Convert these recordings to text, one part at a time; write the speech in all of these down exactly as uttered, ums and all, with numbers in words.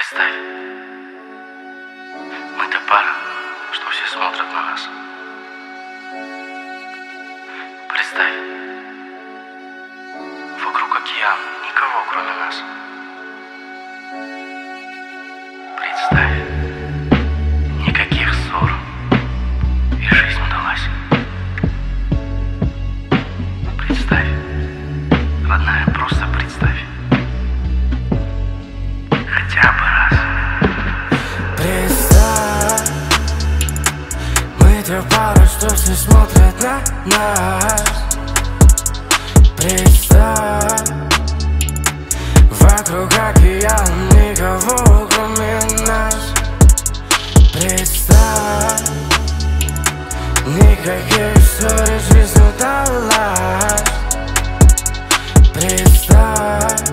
Представь, мы та пара, что все смотрят на нас. Представь, вокруг океан, никого кроме нас. Представь, никаких ссор, и жизнь удалась. Представь, родная, просто представь. Хотя бы раз. Представь, мы та пара, что все смотрят на нас. Представь, вокруг океан, никого кроме нас. Представь, никаких ссор, и жизнь удалась. Представь,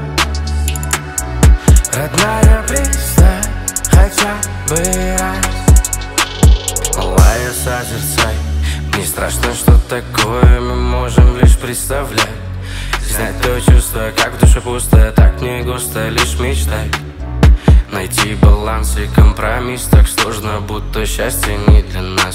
родная, представь, хотя бы раз. Малая, созерцай, не страшно, что такое мы можем лишь представлять. Знать то чувство, как в душе пусто, так не густо, лишь мечтай. Найти баланс и компромисс так сложно, будто счастье не для нас.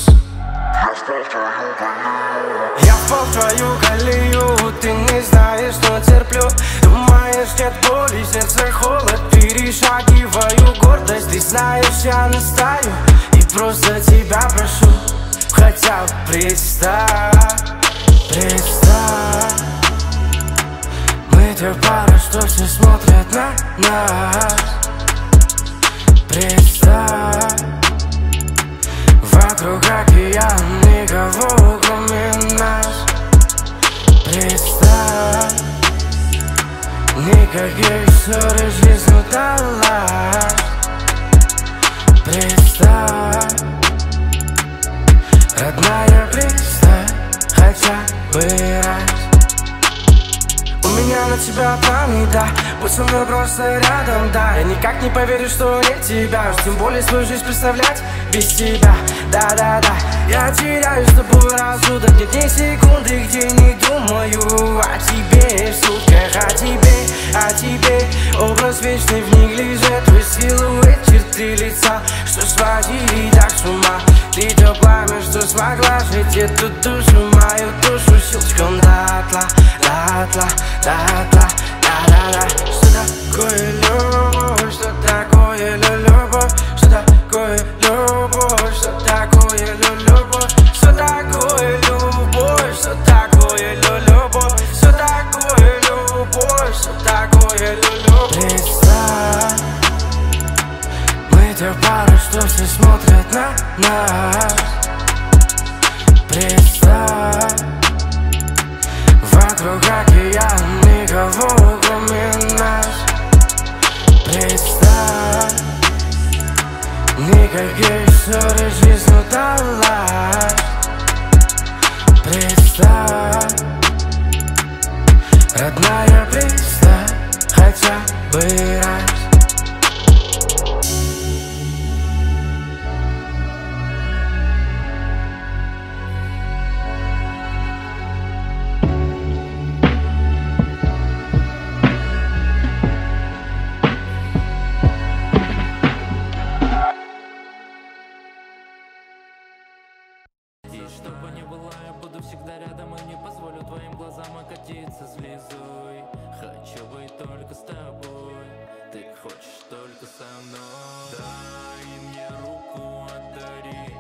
Я впал в твою колею, ты не знаешь, что терплю. Думаешь, нет боли, сердце холод, перешагиваю гордость. Ты знаешь, я настаю и просто тебя прошу, хотя бы представь, представь, мы та пара, что все смотрят на нас. Представь, вокруг океан, никого кроме нас. Представь, никаких ссор, и жизнь удалась. Представь, родная, представь, хотя бы раз. У меня на тебя планы, да, будь со мной просто рядом, да. Я никак не поверю, что нет тебя, уж тем более свою жизнь представлять без тебя. Да-да-да, я теряю с тобой рассудок, нет ни секунды, где не думаю о тебе. В сутках о тебе, о тебе. Образ вечный в неглиже, твой силуэт, черты лица, что сводили так с ума. Ты то пламя, что смогла жить эту душу, мою душу щелчком дотла, дотла, дотла, да-да-да. Что такое любовь, что такое любовь, что такое любовь, что такое любовь, что такое любовь, что такое любовь, что такое любовь, что такое любовь. Представь, мы та пара, что все смотрят на нас. Представь, вокруг океан, никого кроме нас. Представь, никаких ссор, и жизнь удалась. Представь, родная, представь, хотя бы раз. Чтобы не было, я буду всегда рядом и не позволю твоим глазам окатиться слезой. Хочу быть только с тобой, ты хочешь только со мной. Дай мне руку, одари,